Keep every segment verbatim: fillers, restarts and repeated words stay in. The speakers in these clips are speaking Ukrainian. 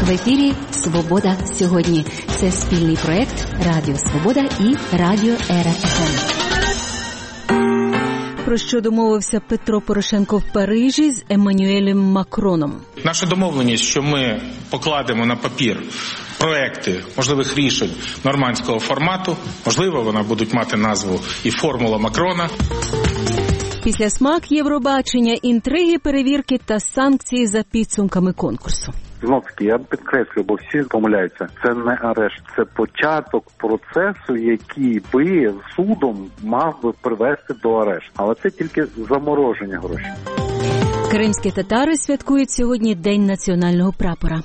В ефірі «Свобода сьогодні». Це спільний проект Радіо Свобода і Радіо Ера еф ем. Про що домовився Петро Порошенко в Парижі з Еммануелем Макроном? Наша домовленість, що ми покладемо на папір проекти можливих рішень нормандського формату, можливо, вони будуть мати назву і «Формула Макрона». Після смак Євробачення, інтриги, перевірки та санкції за підсумками конкурсу. Знов-таки, я підкреслюю, бо всі помиляються. Це не арешт, це початок процесу, який би судом мав би привести до арешту. Але це тільки замороження грошей. Кримські татари святкують сьогодні День національного прапора.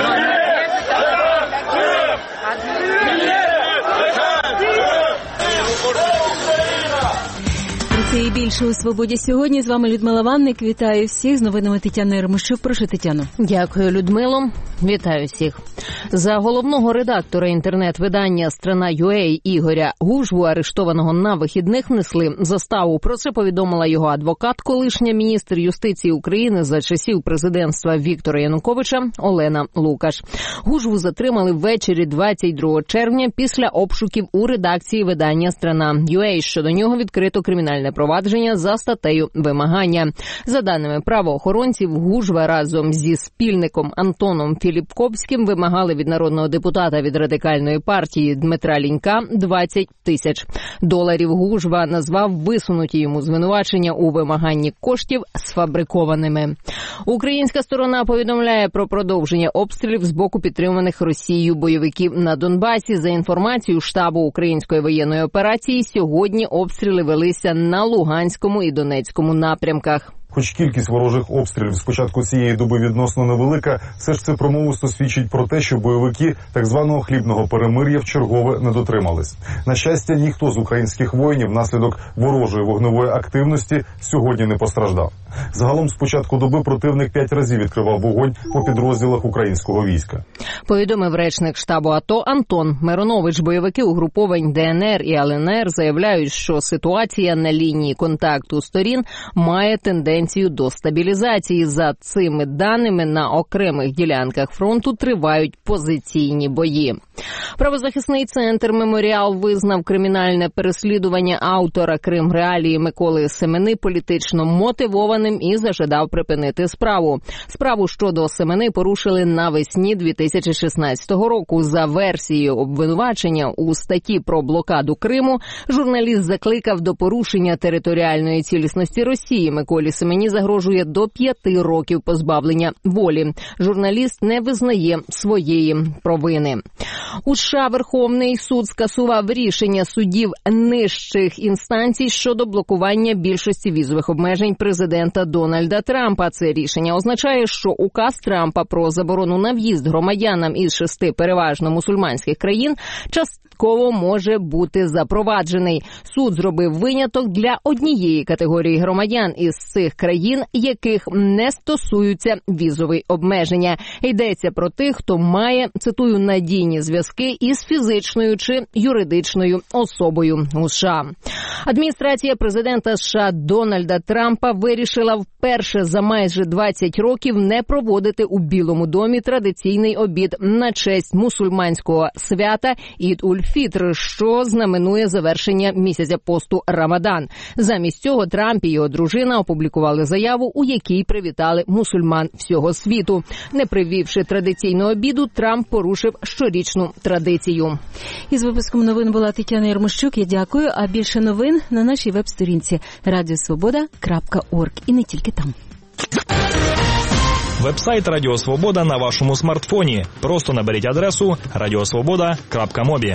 Це і більше у «Свободі сьогодні». З вами Людмила Ванник. Вітаю всіх. З новинами Тетяна Ярмощук. Прошу, Тетяно. Дякую, Людмило. Вітаю всіх. За головного редактора інтернет-видання «Страна.ua» Ігоря Гужву, арештованого на вихідних, внесли заставу. Про це повідомила його адвокат, колишня міністр юстиції України за часів президентства Віктора Януковича Олена Лукаш. Гужву затримали ввечері двадцять другого червня після обшуків у редакції видання «Страна.ua». Щодо нього відкрито кримінальне провадження за статтею вимагання. За даними правоохоронців, Гужва разом зі спільником Антоном Філіпковським вимагали від народного депутата від радикальної партії Дмитра Лінька двадцять тисяч доларів. Гужва назвав висунуті йому звинувачення у вимаганні коштів сфабрикованими. Українська сторона повідомляє про продовження обстрілів з боку підтриманих Росією бойовиків на Донбасі. За інформацією штабу української воєнної операції, сьогодні обстріли велися на Луганському і Донецькому напрямках. Хоч кількість ворожих обстрілів з початку цієї доби відносно невелика, все ж це промовисто свідчить про те, що бойовики так званого хлібного перемир'я вчергове не дотримались. На щастя, ніхто з українських воїнів внаслідок ворожої вогневої активності сьогодні не постраждав. Загалом з початку доби противник п'ять разів відкривав вогонь по підрозділах українського війська. Повідомив речник штабу АТО Антон Миронович. Бойовики угруповань ДНР і ЛНР заявляють, що ситуація на лінії контакту сторін має тенденцію до стабілізації. За цими даними, на окремих ділянках фронту тривають позиційні бої. Правозахисний центр «Меморіал» визнав кримінальне переслідування автора «Крим-реалії» Миколи Семени політично мотивованим і зажадав припинити справу. Справу щодо Семени порушили навесні дві тисячі шістнадцятого року. За версією обвинувачення у статті про блокаду Криму, журналіст закликав до порушення територіальної цілісності Росії. Миколі Семені загрожує до п'яти років позбавлення волі. Журналіст не визнає своєї провини. У США Верховний суд скасував рішення судів нижчих інстанцій щодо блокування більшості візових обмежень президента Дональда Трампа. Це рішення означає, що указ Трампа про заборону на в'їзд громадянам із шести переважно мусульманських країн частково може бути запроваджений. Суд зробив виняток для однієї категорії громадян із цих країн, яких не стосуються візові обмеження. Йдеться про тих, хто має, цитую, надійні зв'язки із фізичною чи юридичною особою у США. Адміністрація президента США Дональда Трампа вирішила вперше за майже двадцять років не проводити у Білому домі традиційний обід на честь мусульманського свята Ід-уль-Фітр, що знаменує завершення місяця посту Рамадан. Замість цього Трамп і його дружина опублікували заяву, у якій привітали мусульман всього світу. Не привівши традиційного обіду, Трамп порушив щорічну традицію. Із випуском новин була Тетяна Ярмощук. Я дякую. А більше новин на нашій веб-сторінці радіо свобода крапка орг. І не тільки там. Веб-сайт Радіо Свобода на вашому смартфоні. Просто наберіть адресу радіосвобода крапка мобі.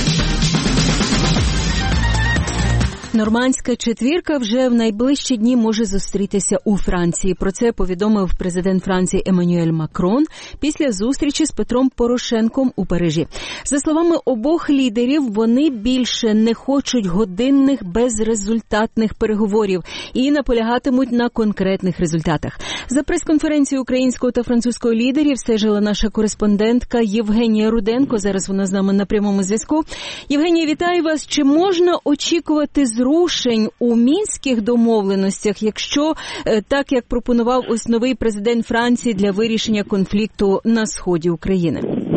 Нормандська четвірка вже в найближчі дні може зустрітися у Франції. Про це повідомив президент Франції Еммануель Макрон після зустрічі з Петром Порошенком у Парижі. За словами обох лідерів, вони більше не хочуть годинних безрезультатних переговорів і наполягатимуть на конкретних результатах. За прес-конференцією українського та французького лідерів стежила наша кореспондентка Євгенія Руденко. Зараз вона з нами на прямому зв'язку. Євгенія, вітаю вас. Чи можна очікувати зрушення порушень у мінських домовленостях, якщо так, як пропонував ось новий президент Франції для вирішення конфлікту на сході України?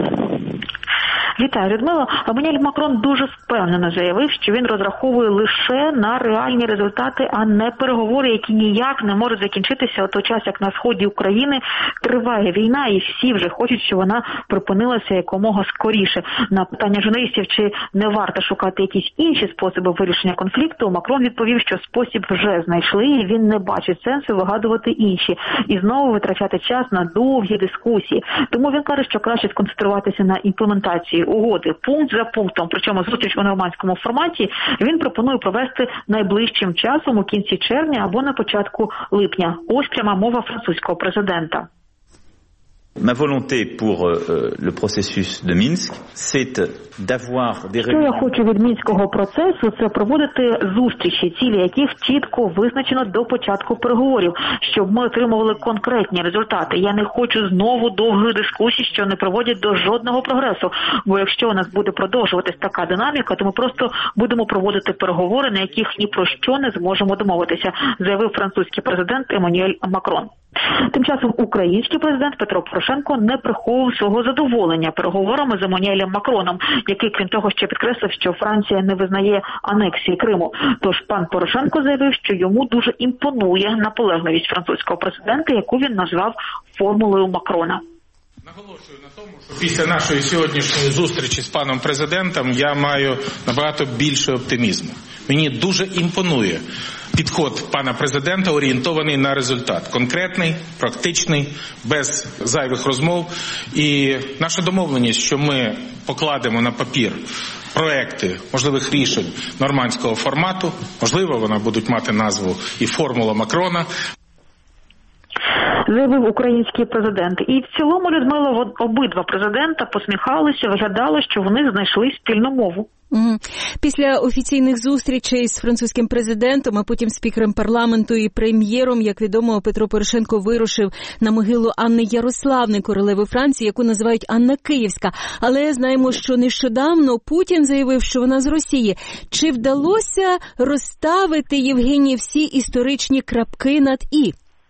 Вітаю, Людмила. Еммануель Макрон дуже впевнено заявив, що він розраховує лише на реальні результати, а не переговори, які ніяк не можуть закінчитися у той час, як на сході України триває війна, і всі вже хочуть, щоб вона припинилася якомога скоріше. На питання журналістів, чи не варто шукати якісь інші способи вирішення конфлікту, Макрон відповів, що спосіб вже знайшли, і він не бачить сенсу вигадувати інші. І знову витрачати час на довгі дискусії. Тому він каже, що краще сконцентруватися на імплементації угоди пункт за пунктом, причому зустріч у нормандському форматі він пропонує провести найближчим часом у кінці червня або на початку липня. Ось пряма мова французького президента. Ma volonté pour euh, le processus de Minsk, c'est d'avoir des Що я хочу від мінського процесу, це проводити зустрічі, цілі яких чітко визначено до початку переговорів, щоб ми отримували конкретні результати. Я не хочу знову довгих дискусій, що не приводять до жодного прогресу, бо якщо у нас буде продовжуватись така динаміка, то ми просто будемо проводити переговори, на яких ні про що не зможемо домовитися, заявив французький президент Еммануель Макрон. Тим часом український президент Петро Порошенко не приховував свого задоволення переговорами з Еммануелем Макроном, який, крім того, ще підкреслив, що Франція не визнає анексії Криму. Тож пан Порошенко заявив, що йому дуже імпонує наполегливість французького президента, яку він назвав формулою Макрона. Наголошую на тому, що після нашої сьогоднішньої зустрічі з паном президентом я маю набагато більше оптимізму. Мені дуже імпонує підход пана президента, орієнтований на результат. Конкретний, практичний, без зайвих розмов. І наша домовленість, що ми покладемо на папір проекти можливих рішень нормандського формату, можливо, вони будуть мати назву і формула Макрона, заявив український президент. І в цілому, Людмила, обидва президента посміхалися, виглядало, що вони знайшли спільну мову. Після офіційних зустрічей з французьким президентом, а потім спікером парламенту і прем'єром, як відомо, Петро Порошенко вирушив на могилу Анни Ярославни, королеви Франції, яку називають Анна Київська. Але знаємо, що нещодавно Путін заявив, що вона з Росії. Чи вдалося розставити, Євгеній, всі історичні крапки над «і»?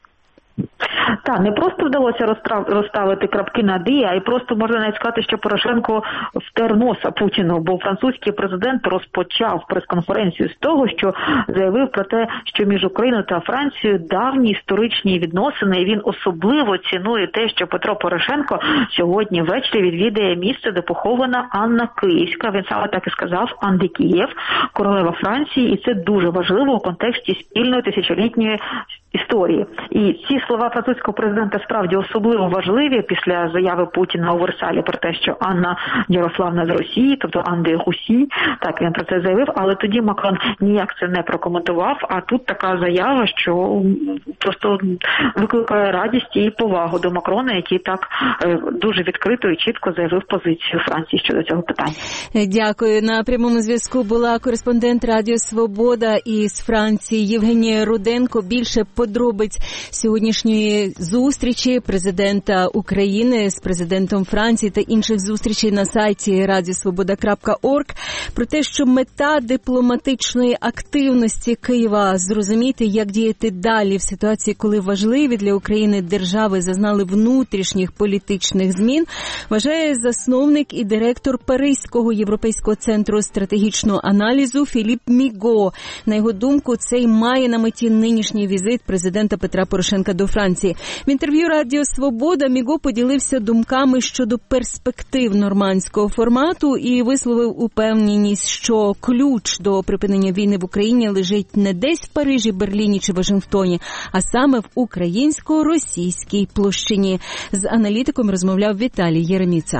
Так, не просто вдалося розставити крапки над «і», а й просто можна навіть сказати, що Порошенко втер носа Путіну, бо французький президент розпочав прес-конференцію з того, що заявив про те, що між Україною та Францією давні історичні відносини, і він особливо цінує те, що Петро Порошенко сьогодні ввечері відвідає місце, де похована Анна Київська. Він саме так і сказав, Анна Київ, королева Франції, і це дуже важливо у контексті спільної тисячолітньої історії. І ці слова французького президента справді особливо важливі після заяви Путіна у Версалі про те, що Анна Ярославна з Росії, тобто Анди Гусі, так він про це заявив, але тоді Макрон ніяк це не прокоментував, а тут така заява, що просто викликає радість і повагу до Макрона, який так дуже відкрито і чітко заявив позицію Франції щодо цього питання. Дякую. На прямому зв'язку була кореспондент Радіо Свобода із Франції Євгенія Руденко. Більше подробиць сьогоднішньої зустрічі президента України з президентом Франції та інших зустрічей на сайті радіосвобода крапка орг про те, що мета дипломатичної активності Києва – зрозуміти, як діяти далі в ситуації, коли важливі для України держави зазнали внутрішніх політичних змін, вважає засновник і директор Паризького європейського центру стратегічного аналізу Філіп Міго. На його думку, це й має на меті нинішній візит президента Петра Порошенка до Франції. В інтерв'ю Радіо Свобода Міго поділився думками щодо перспектив нормандського формату і висловив упевненість, що ключ до припинення війни в Україні лежить не десь в Парижі, Берліні чи Вашингтоні, а саме в українсько-російській площині. З аналітиком розмовляв Віталій Єреміца.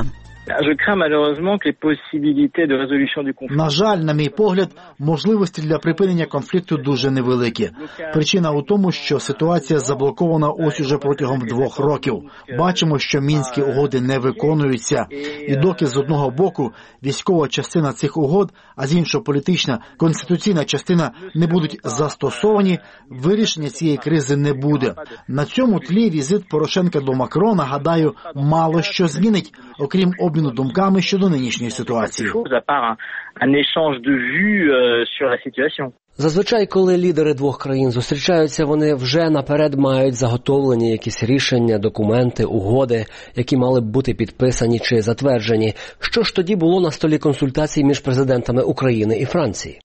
На жаль, на мій погляд, можливості для припинення конфлікту дуже невеликі. Причина у тому, що ситуація заблокована ось уже протягом двох років. Бачимо, що мінські угоди не виконуються. І доки з одного боку військова частина цих угод, а з іншого політична, конституційна частина не будуть застосовані, вирішення цієї кризи не буде. На цьому тлі візит Порошенка до Макрона, гадаю, мало що змінить, окрім обміну думками щодо нинішньої ситуації. Зазвичай, коли лідери двох країн зустрічаються, вони вже наперед мають заготовлені якісь рішення, документи, угоди, які мали б бути підписані чи затверджені. Що ж тоді було на столі консультацій між президентами України і Франції?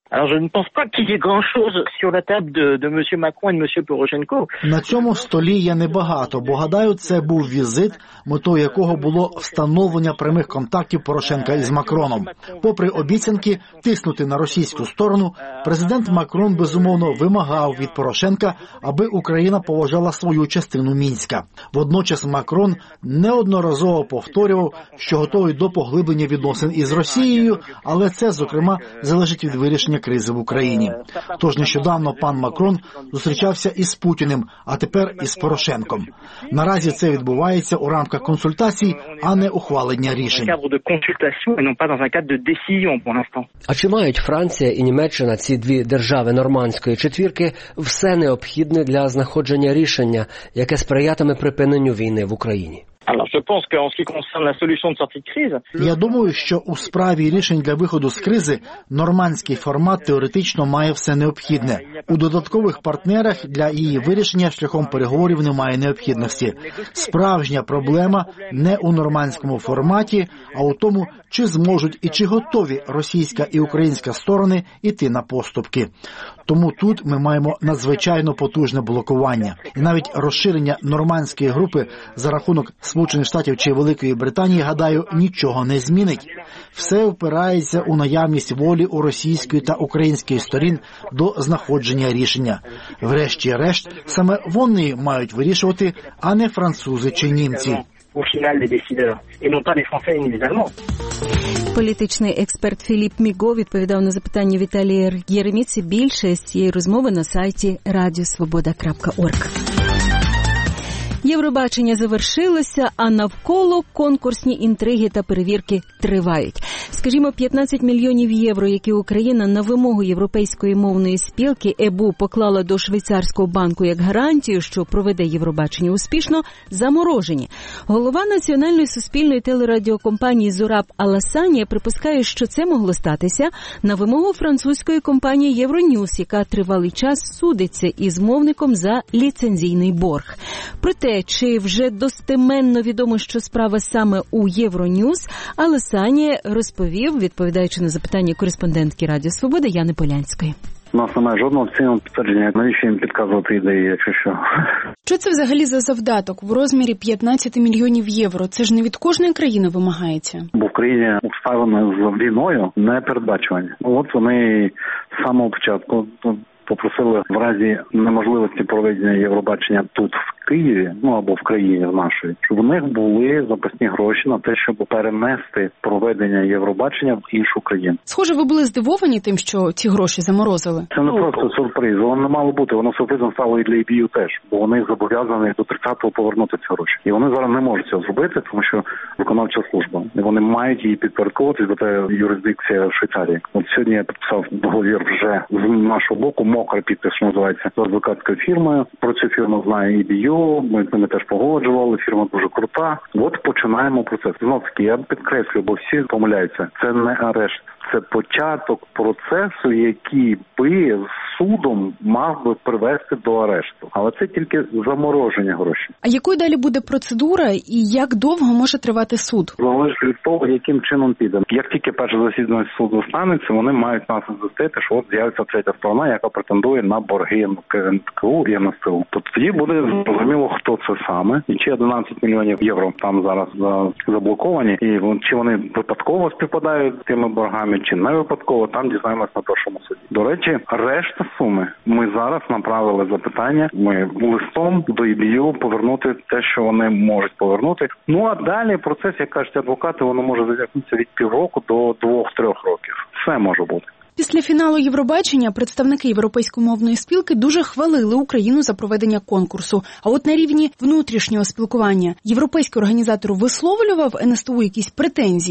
На цьому столі є небагато, бо, гадаю, це був візит, метою якого було встановлення прямих контактів Порошенка із Макроном. Попри обіцянки тиснути на російську сторону, президент Макрон, безумовно, вимагав від Порошенка, аби Україна поважала свою частину Мінська. Водночас Макрон неодноразово повторював, що готовий до поглиблення відносин із Росією, але це, зокрема, залежить від вирішення кризи в Україні. Тож нещодавно пан Макрон зустрічався із Путіним, а тепер із Порошенком. Наразі це відбувається у рамках консультацій, а не ухвалення рішень. А чи мають Франція і Німеччина, ці дві держави нормандської четвірки, все необхідне для знаходження рішення, яке сприятиме припиненню війни в Україні? Я думаю, що у справі рішень для виходу з кризи нормандський формат теоретично має все необхідне. У додаткових партнерах для її вирішення шляхом переговорів немає необхідності. Справжня проблема не у нормандському форматі, а у тому, чи зможуть і чи готові російська і українська сторони йти на поступки. Тому тут ми маємо надзвичайно потужне блокування. І навіть розширення нормандської групи за рахунок Сполучених Штатів чи Великої Британії, гадаю, нічого не змінить. Все впирається у наявність волі у російської та української сторін до знаходження рішення. Врешті-решт, саме вони мають вирішувати, а не французи чи німці. Політичний експерт Філіп Міго відповідав на запитання Віталія Єреміці. Більше з цієї розмови на сайті радіо свобода крапка орг. Євробачення завершилося, а навколо конкурсні інтриги та перевірки тривають. Скажімо, п'ятнадцять мільйонів євро, які Україна на вимогу Європейської мовної спілки ЕБУ поклала до швейцарського банку як гарантію, що проведе Євробачення успішно, заморожені. Голова національної суспільної телерадіокомпанії Зураб Аласанія припускає, що це могло статися на вимогу французької компанії Євроньюз, яка тривалий час судиться із мовником за ліцензійний борг. Проте, чи вже достеменно відомо, що справа саме у Євроньюз, Аласанія розповів, відповідаючи на запитання кореспондентки Радіо Свобода Яни Полянської. У нас немає жодного офіційного підтвердження, навіщо їм підказувати ідеї, якщо що. Що це взагалі за завдаток в розмірі п'ятнадцять мільйонів євро? Це ж не від кожної країни вимагається. Бо в країні обставини з війною не передбачувані. От вони з самого початку попросили в разі неможливості проведення Євробачення тут, в Києві, ну або в країні в нашій, щоб у них були запасні гроші на те, щоб перенести проведення Євробачення в іншу країну. Схоже, ви були здивовані тим, що ці гроші заморозили? Це не просто сюрприз, воно не мало бути, воно сюрпризом стало і для і бі ю теж, бо вони зобов'язані до тридцятого повернути ці гроші. І вони зараз не можуть цього зробити, тому що виконавча служба. І вони мають її підпорядковувати, бо це юрисдикція в Швейцарії. От сьогодні я підписав договір вже з нашого боку, мокрий підпис, що називається, з адвокатською фірмою. Про цю фірму знає і бі ю, ми з ними теж погоджували, фірма дуже крута. От починаємо процес. Знов таки, я підкреслюю, бо всі помиляються. Це не арешт. Це початок процесу, який би судом мав би привести до арешту. Але це тільки замороження грошей. А якою далі буде процедура і як довго може тривати суд? Залежить від того, яким чином піде. Як тільки перше засідання суду станеться, вони мають нас захистити, що от з'явиться третя сторона, яка претендує на борги ен ка у і ен ес те у. Тобто тоді буде зрозуміло, хто це саме. І чи одинадцять мільйонів євро там зараз заблоковані, і чи вони випадково співпадають з тими боргами, чи не випадково, там дізнаємось на першому суді. До речі, решта суми ми зараз направили запитання, ми листом до і бі ю повернути те, що вони можуть повернути. Ну а далі процес, як кажуть адвокати, воно може затягнутися від півроку до двох-трьох років. Все може бути. Після фіналу Євробачення представники Європейської мовної спілки дуже хвалили Україну за проведення конкурсу. А от на рівні внутрішнього спілкування європейський організатор висловлював ен ес те у якісь претензії?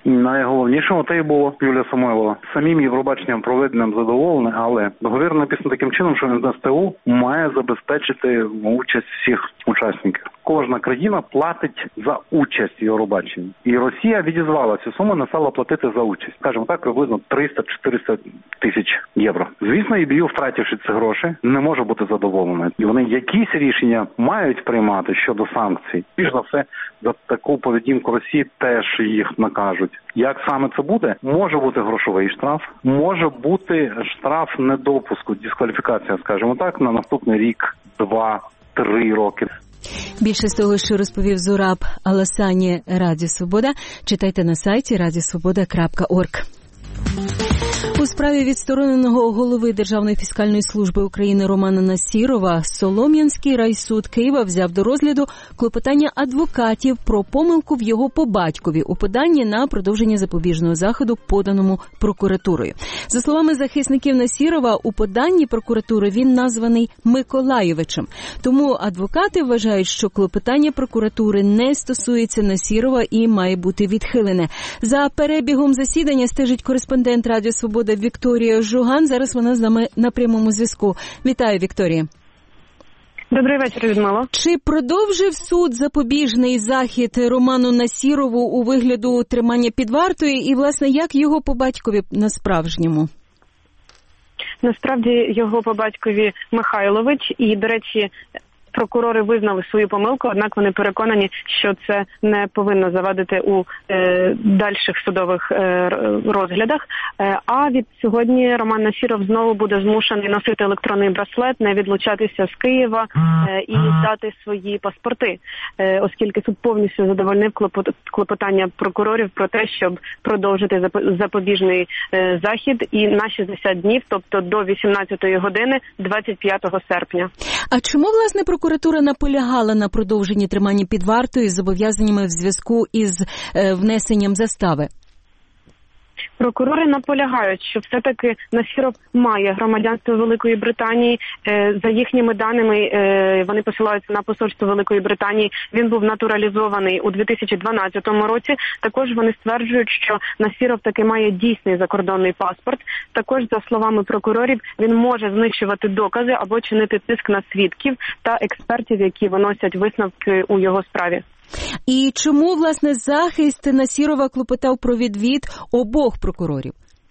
Найголовнішого те й було Юлія Самойлова. Самим Євробаченням проведеним задоволений, але договір написано таким чином, що ен ес те у має забезпечити участь всіх учасників. Кожна країна платить за участь в Євробаченні. І Росія відізвала цю суму, не стала платити за участь. Скажімо так, приблизно триста-чотириста тисяч євро. Звісно, і бі ю, втративши ці гроші, не може бути задоволений. І вони якісь рішення мають приймати щодо санкцій. Більш за все, за таку поведінку Росії теж їх накажуть. Як саме це буде? Може бути грошовий штраф, може бути штраф недопуску, дискваліфікація, скажімо так, на наступний рік, два, три роки. Більше з того, що розповів Зураб Аласані Радіо Свобода, читайте на сайті радіо свобода крапка орг. У справі відстороненого голови Державної фіскальної служби України Романа Насірова Солом'янський райсуд Києва взяв до розгляду клопотання адвокатів про помилку в його побатькові у поданні на продовження запобіжного заходу, поданому прокуратурою. За словами захисників Насірова, у поданні прокуратури він названий Миколайовичем. Тому адвокати вважають, що клопотання прокуратури не стосується Насірова і має бути відхилене. За перебігом засідання стежить кореспондент Радіо Свобода Вікторія Жуган. Зараз вона з нами на прямому зв'язку. Вітаю, Вікторія. Добрий вечір, Людмила. Чи продовжив суд запобіжний захід Роману Насірову у вигляду тримання під вартою? І, власне, як його по батькові на-справжньому? Насправді, його по батькові Михайлович. І, до речі, прокурори визнали свою помилку, однак вони переконані, що це не повинно завадити у е, дальших судових е, розглядах. Е, а від сьогодні Роман Насіров знову буде змушений носити електронний браслет, не відлучатися з Києва е, і здати свої паспорти, е, оскільки суд повністю задовольнив клопот, клопотання прокурорів про те, щоб продовжити запобіжний е, захід і на шістдесят днів, тобто до вісімнадцятої години двадцять п'ятого серпня. А чому, власне, прокуратура наполягала на продовженні тримання під вартою з зобов'язаннями в зв'язку із е, внесенням застави? Прокурори наполягають, що все-таки Насіров має громадянство Великої Британії. За їхніми даними, вони посилаються на посольство Великої Британії. Він був натуралізований у дві тисячі дванадцятому році. Також вони стверджують, що Насіров таки має дійсний закордонний паспорт. Також, за словами прокурорів, він може знищувати докази або чинити тиск на свідків та експертів, які виносять висновки у його справі. І чому, власне, захист Насірова клопотав про відвід обох прокурорів?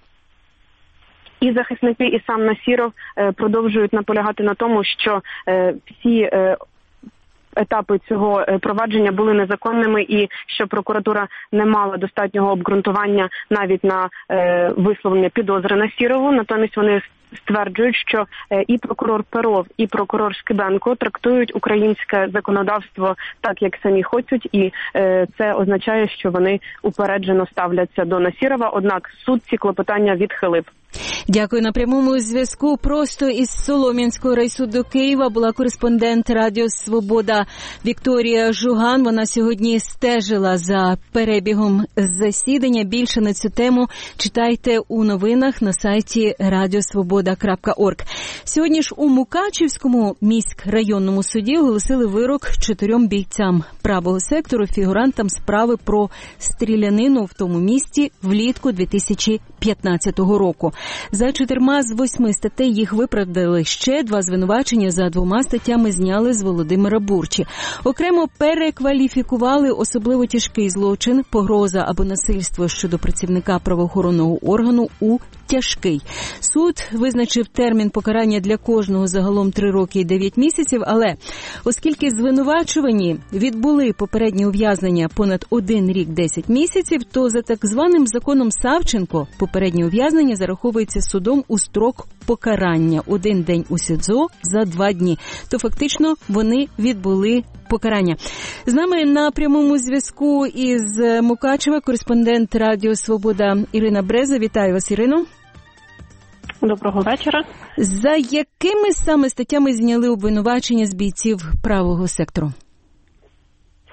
І захисники, і сам Насіров продовжують наполягати на тому, що всі етапи цього провадження були незаконними і що прокуратура не мала достатнього обґрунтування навіть на висловлення підозри Насірову. Натомість вони стверджують, що і прокурор Перов, і прокурор Шкибенко трактують українське законодавство так, як самі хочуть, і це означає, що вони упереджено ставляться до Насірова, однак суд ці клопотання відхилив. Дякую. На прямому зв'язку просто із Солом'янського райсуду Києва була кореспондент Радіо Свобода Вікторія Жуган. Вона сьогодні стежила за перебігом засідання. Більше на цю тему читайте у новинах на сайті радіо свобода крапка орг. Сьогодні ж у Мукачівському міськрайонному суді оголосили вирок чотирьом бійцям правого сектору, фігурантам справи про стрілянину в тому місті влітку дві тисячі п'ятнадцятого року. За чотирма з восьми статей їх виправдали. Ще два звинувачення за двома статтями зняли з Володимира Бурчі. Окремо перекваліфікували особливо тяжкий злочин, погроза або насильство щодо працівника правоохоронного органу у тяжкий. Суд визначив термін покарання для кожного загалом три роки і дев'ять місяців, але оскільки звинувачувані відбули попереднє ув'язнення понад один рік десять місяців, то за так званим законом Савченко попереднє ув'язнення зараховується судом у строк покарання. Один день у СІЗО за два дні. То фактично вони відбули покарання. З нами на прямому зв'язку із Мукачева кореспондент Радіо Свобода Ірина Бреза. Вітаю вас, Ірино. Доброго вечора. За якими саме статтями зняли обвинувачення з бійців правого сектору?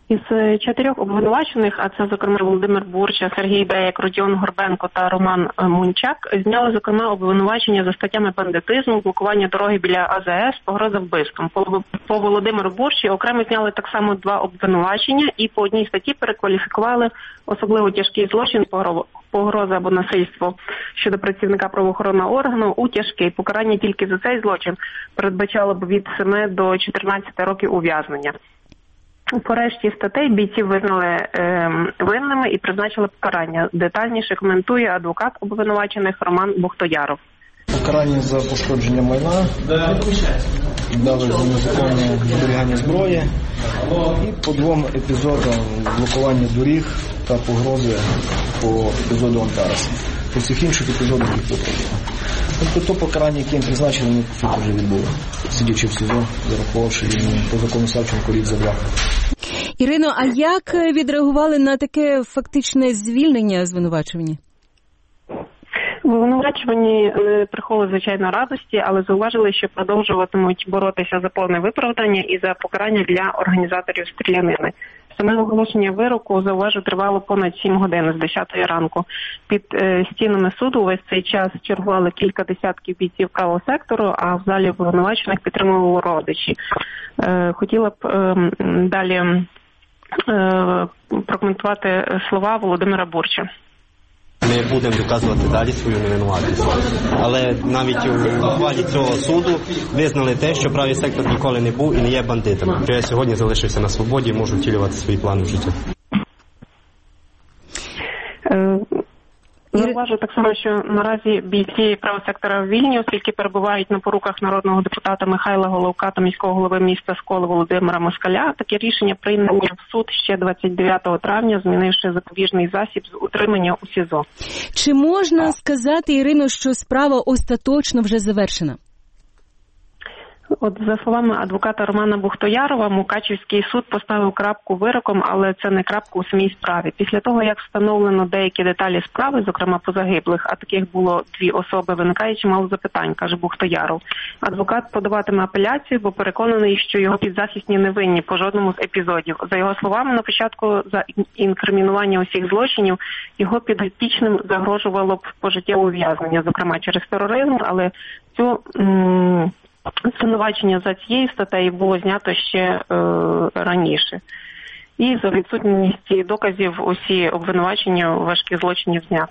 Із чотирьох обвинувачених, а це, зокрема, Володимир Бурча, Сергій Беєк, Родіон Горбенко та Роман Мунчак, зняли, зокрема, обвинувачення за статтями бандитизму, блокування дороги біля А З С, погроза вбивством. По, по Володимиру Бурчі окремо зняли так само два обвинувачення і по одній статті перекваліфікували особливо тяжкий злочин, погроза або насильство щодо працівника правоохоронного органу у тяжкий. Покарання тільки за цей злочин передбачало б від семи до чотирнадцяти років ув'язнення. По решті статей бійців визнали е, винними і призначили покарання. Детальніше коментує адвокат обвинувачених Роман Бухтояров. Покарання за пошкодження майна, дали за незаконне зберігання зброї і по двом епізодам блокування доріг та погрози по епізоду Антареса. По всіх інших епізодах їх потрібно. Тобто то покарання, яке їм призначили, вони по суті вже відбули, сидячи в СІЗО, зараховувавши їм по закону Савченко рік за два. Ірино, а як відреагували на таке фактичне звільнення звинувачувані? В обвинувачуванні не приховували, звичайно, радості, але зауважили, що продовжуватимуть боротися за повне виправдання і за покарання для організаторів стрілянини. Саме оголошення вироку, зауважу, тривало понад сім годин з десятої ранку. Під е, стінами суду весь цей час чергували кілька десятків бійців правого сектору, а в залі обвинувачених підтримували родичі. Е, хотіла б е, далі е, прокоментувати слова Володимира Бурча. Ми будемо доказувати далі свою невинуватість. Але навіть у ухвалі цього суду визнали те, що правий сектор ніколи не був і не є бандитами. Що я сьогодні залишився на свободі і можу втілювати свої плани в житті. Зауважу так само, що наразі бійці правого сектора вільні, оскільки перебувають на поруках народного депутата Михайла Головка та міського голови міста Сколи Володимира Москаля. Таке рішення прийнято в суд ще двадцять дев'ятого травня, змінивши запобіжний засіб з утримання у СІЗО. Чи можна сказати, Ірино, що справа остаточно вже завершена? От за словами адвоката Романа Бухтоярова, Мукачівський суд поставив крапку вироком, але це не крапку у самій справі. Після того, як встановлено деякі деталі справи, зокрема по загиблих, а таких було дві особи, виникає чимало запитань, каже Бухтояров. Адвокат подаватиме апеляцію, бо переконаний, що його підзахисні не винні по жодному з епізодів. За його словами, на початку за інкримінування усіх злочинів його підопічним загрожувало б пожиттєве ув'язнення, зокрема через тероризм, але цю... М- Звинувачення за цією статтею було знято ще е, раніше. І за відсутності доказів усі обвинувачення важких злочинів зняти.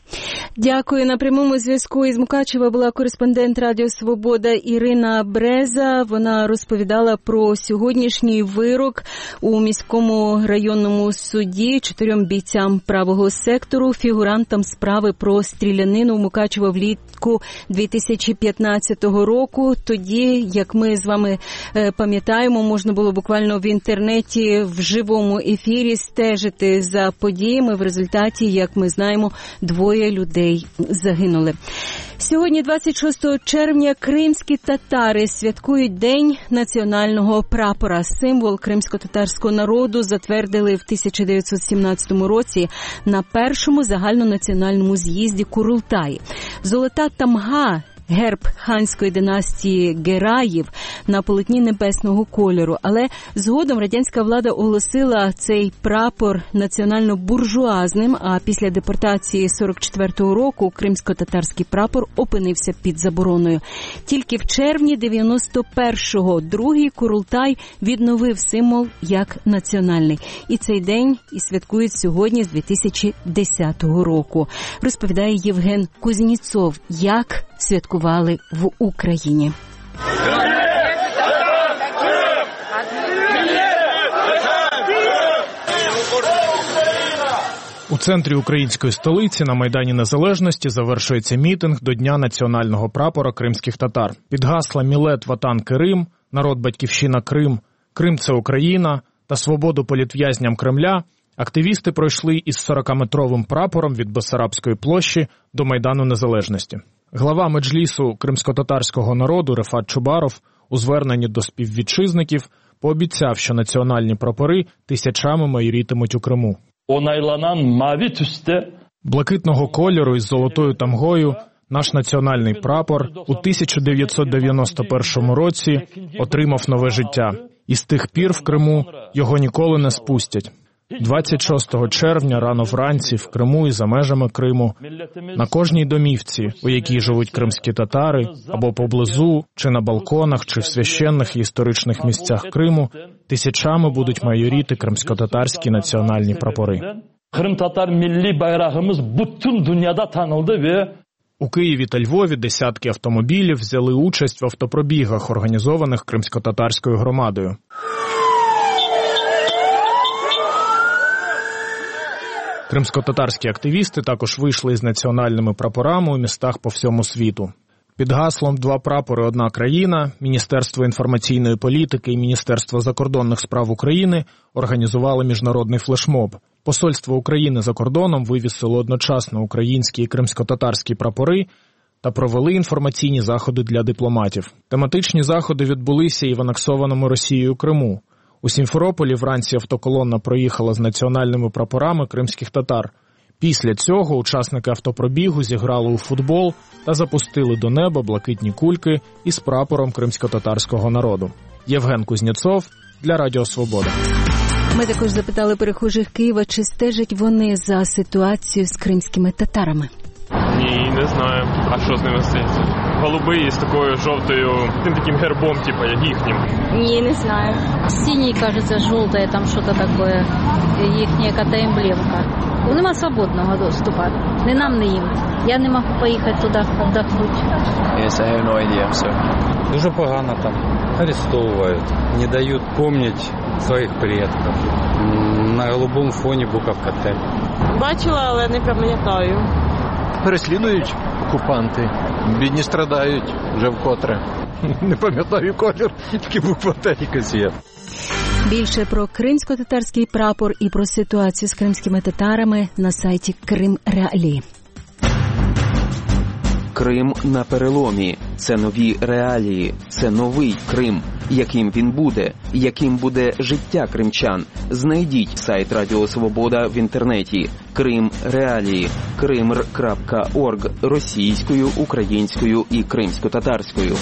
Дякую. На прямому зв'язку із Мукачева була кореспондент Радіо Свобода Ірина Бреза. Вона розповідала про сьогоднішній вирок у міському районному суді чотирьом бійцям правого сектору, фігурантам справи про стрілянину Мукачева влітку дві тисячі п'ятнадцятого року. Тоді, як ми з вами пам'ятаємо, можна було буквально в інтернеті в живому ефірі стежити за подіями. В результаті, як ми знаємо, двоє людей загинули. Сьогодні, двадцять шостого червня, кримські татари святкують День національного прапора. Символ кримсько-татарського народу затвердили в тисяча дев'ятсот сімнадцятому році на першому загальнонаціональному з'їзді Курултаї. Золота тамга – герб ханської династії Гераїв на полотні небесного кольору. Але згодом радянська влада оголосила цей прапор національно-буржуазним, а після депортації сорок четвертого року кримсько-татарський прапор опинився під забороною. Тільки в червні дев'яносто першого другий Курултай відновив символ як національний. І цей день і святкують сьогодні з дві тисячі десятого року. Розповідає Євген Кузніцов, як святкували в Україні. У центрі української столиці на Майдані Незалежності завершується мітинг до Дня національного прапора кримських татар. Під гасла «Мілет, Ватан, Керим», «Народ, Батьківщина, Крим», «Крим – це Україна» та «Свободу політв'язням Кремля» активісти пройшли із сорокаметровим прапором від Бессарабської площі до Майдану Незалежності. Глава Меджлісу кримсько-татарського народу Рефат Чубаров у зверненні до співвітчизників пообіцяв, що національні прапори тисячами майорітимуть у Криму. Блакитного кольору із золотою тамгою наш національний прапор у тисяча дев'ятсот дев'яносто першому році отримав нове життя. І з тих пір в Криму його ніколи не спустять. двадцять шостого червня рано вранці в Криму і за межами Криму на кожній домівці, у якій живуть кримські татари, або поблизу, чи на балконах, чи в священних і історичних місцях Криму, тисячами будуть майоріти кримсько-татарські національні прапори. Крим-татар міллі байрағымыз bütün dünyada tanıldı ve У Києві та Львові десятки автомобілів взяли участь в автопробігах, організованих кримсько-татарською громадою. Кримсько-татарські активісти також вийшли із національними прапорами у містах по всьому світу. Під гаслом «Два прапори – одна країна» Міністерство інформаційної політики і Міністерство закордонних справ України організували міжнародний флешмоб. Посольство України за кордоном вивісило одночасно українські і кримсько-татарські прапори та провели інформаційні заходи для дипломатів. Тематичні заходи відбулися і в анексованому Росією Криму. У Сімферополі вранці автоколонна проїхала з національними прапорами кримських татар. Після цього учасники автопробігу зіграли у футбол та запустили до неба блакитні кульки із прапором кримсько-татарського народу. Євген Кузнєцов для Радіо Свобода. Ми також запитали перехожих Києва, чи стежать вони за ситуацією з кримськими татарами. Ні, не знаю. А що з ними стається? Голубий з такою жовтою, тим таким гербом, типу, як їхнім. Ні, не знаю. Синій, кажеться, жовтий, там щось таке, їхня яка-то емблемка. Нема свободного доступу. Не нам, не їм. Я не можу поїхати туди віддохнути. Yes, I have no idea, I'm sorry. Дуже погано там. Арестовують, не дають пам'ятати своїх предків. На голубому фоні буковка Т. Бачила, але не пам'ятаю. Переслідують окупанти. Бідні страдають вже вкотре. Не пам'ятаю колір, тільки буква Т якась є. Більше про кримсько-татарський прапор і про ситуацію з кримськими татарами на сайті Крим Реалії. Крим на переломі. Це нові реалії. Це новий Крим. Яким він буде? Яким буде життя кримчан? Знайдіть сайт Радіо Свобода в інтернеті. Крим Реалії. кримр крапка орг російською, українською і кримсько-татарською.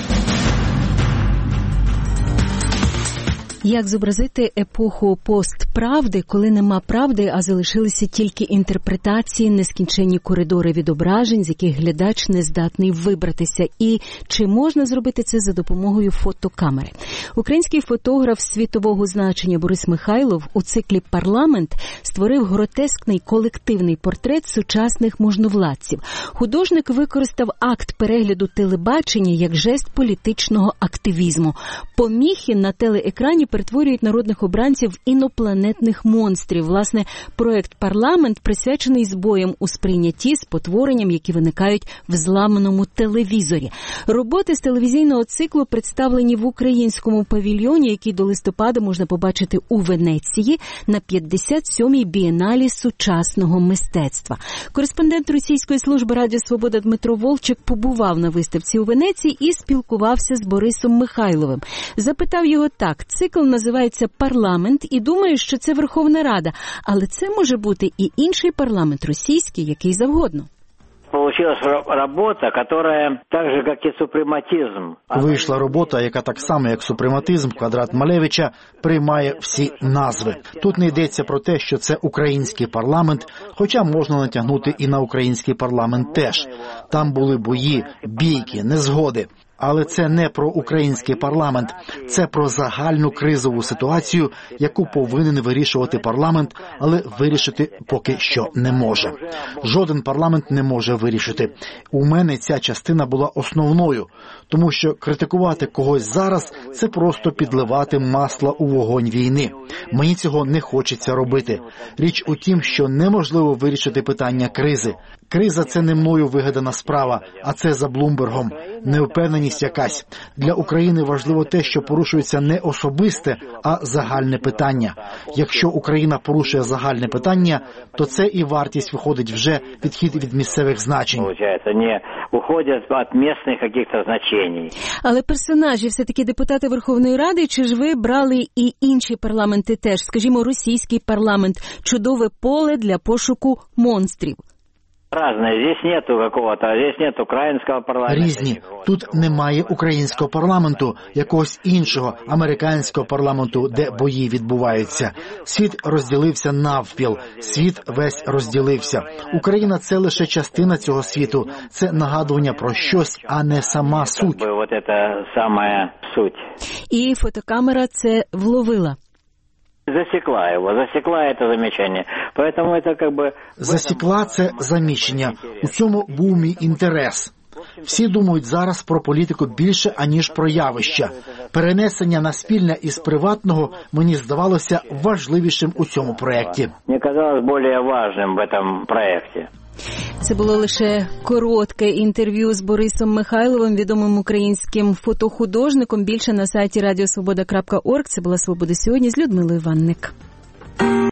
Як зобразити епоху постправди, коли нема правди, а залишилися тільки інтерпретації, нескінченні коридори відображень, з яких глядач не здатний вибратися? І чи можна зробити це за допомогою фотокамери? Український фотограф світового значення Борис Михайлов у циклі «Парламент» створив гротескний колективний портрет сучасних можновладців. Художник використав акт перегляду телебачення як жест політичного активізму. Поміхи на телеекрані перетворюють народних обранців в інопланетних монстрів. Власне, проект «Парламент» присвячений збоям у сприйнятті, спотворенням, які виникають в зламаному телевізорі. Роботи з телевізійного циклу представлені в українському павільйоні, який до листопада можна побачити у Венеції на п'ятдесят сьомій бієналі сучасного мистецтва. Кореспондент російської служби Радіо Свобода Дмитро Волчик побував на виставці у Венеції і спілкувався з Борисом Михайловим. Запитав його так: цикл називається «Парламент» і думаю, що це Верховна Рада, але це може бути і інший парламент російський, який завгодно. Получилась робота, яка так же, як і супрематизм. Вийшла робота, яка так само, як супрематизм, Квадрат Малевича, приймає всі назви. Тут не йдеться про те, що це український парламент, хоча можна натягнути і на український парламент теж. Там були бої, бійки, незгоди. Але це не про український парламент, це про загальну кризову ситуацію, яку повинен вирішувати парламент, але вирішити поки що не може. Жоден парламент не може вирішити. У мене ця частина була основною, тому що критикувати когось зараз – це просто підливати масло у вогонь війни. Мені цього не хочеться робити. Річ у тім, що неможливо вирішити питання кризи. Криза – це не мною вигадана справа, а це за Блумбергом. Невпевненість якась. Для України важливо те, що порушується не особисте, а загальне питання. Якщо Україна порушує загальне питання, то це і вартість виходить вже відхід від місцевих значень. Не уходять від місцевих якихось значень. Але персонажі все-таки депутати Верховної Ради, чи ж ви брали і інші парламенти теж? Скажімо, російський парламент – чудове поле для пошуку монстрів. Разные. Здесь нету какого-то, здесь нет українського парламенту. Різні. Тут немає українського парламенту, якогось іншого американського парламенту, де бої відбуваються. Світ розділився навпіл. Світ весь розділився. Україна – це лише частина цього світу. Це нагадування про щось, а не сама суть. Вот это самая суть. І фотокамера це вловила. Засекла его, засекла это замечание. Поэтому это как бы... Засікла це заміщення. У цьому був мій інтерес. Всі думають зараз про політику більше, аніж про явища. Перенесення на спільне із приватного мені здавалося важливішим у цьому проєкті. Мені казалось більш важливим в цьому проєкті. Це було лише коротке інтерв'ю з Борисом Михайловим, відомим українським фотохудожником. Більше на сайті радіо свобода крапка орг. Це була «Свобода сьогодні» з Людмилою Ванник.